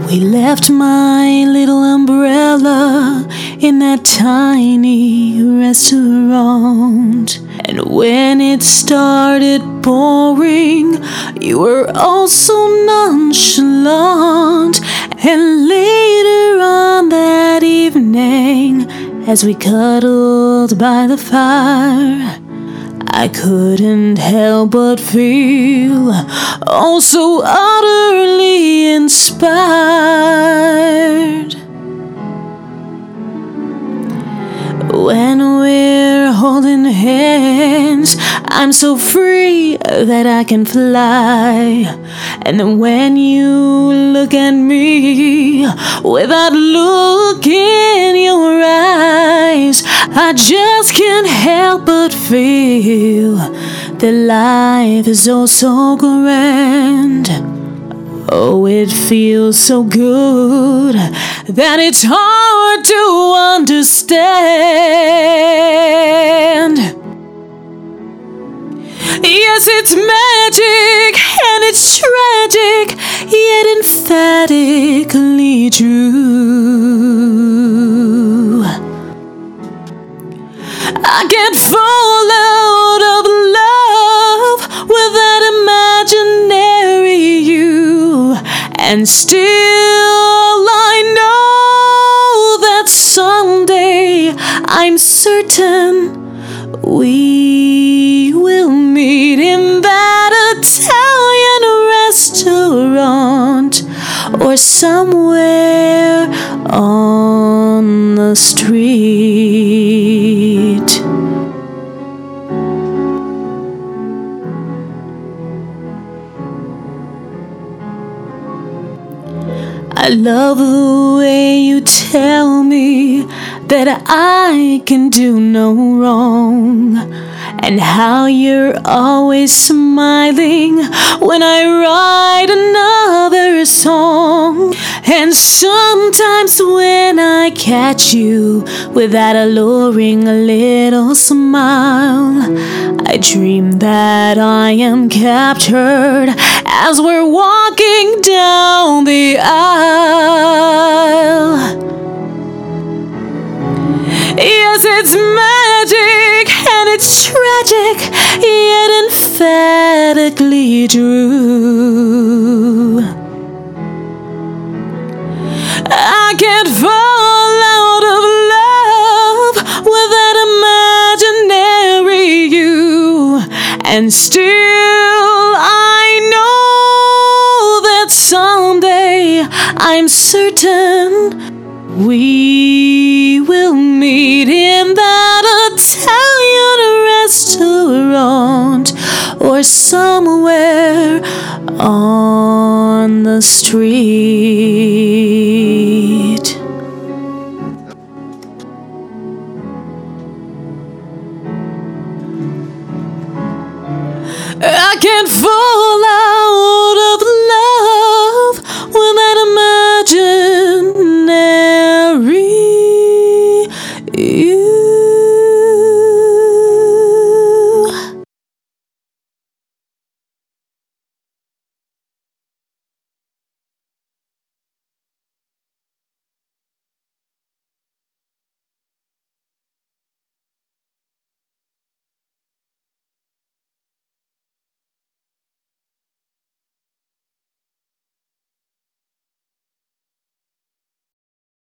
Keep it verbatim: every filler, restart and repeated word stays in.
We left my little umbrella in that tiny restaurant, and when it started pouring, you were all so nonchalant. And later on that evening, as we cuddled by the fire, I couldn't help but feel oh so utterly inspired. When we're holding hands, I'm so free that I can fly. And then when you look at me with that look in your eyes, I just can't help but feel that life is oh so grand. Oh, it feels so good that it's hard to understand. Yes, it's magic and it's tragic, yet emphatically true. I can't fall out of love with that imaginary you, and still I know that someday I'm certain we will meet in that Italian restaurant or somewhere on the street. I love the way you tell me that I can do no wrong, and how you're always smiling when I write another song. And sometimes when I catch you with that alluring little smile, I dream that I am captured as we're walking down the aisle. Yes, it's magic and it's tragic, yet emphatically true. I can't fall out of love with that imaginary you, and still I know that someday I'm certain we